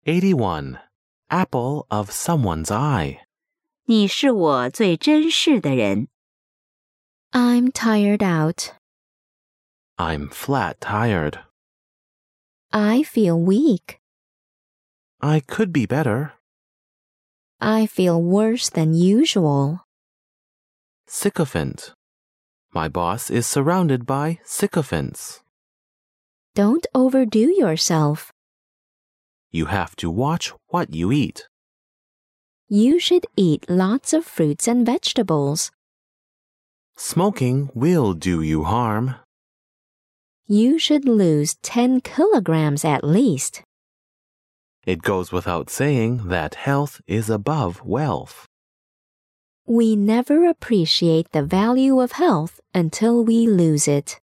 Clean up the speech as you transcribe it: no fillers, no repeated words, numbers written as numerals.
81. Apple of someone's eye. 你是我最珍视的人。 I'm tired out. I'm flat tired. I feel weak. I could be better. I feel worse than usual. Sycophant. My boss is surrounded by sycophants. Don't overdo yourself. You have to watch what you eat. You should eat lots of fruits and vegetables. Smoking will do you harm. You should lose 10 kilograms at least. It goes without saying that health is above wealth. We never appreciate the value of health until we lose it.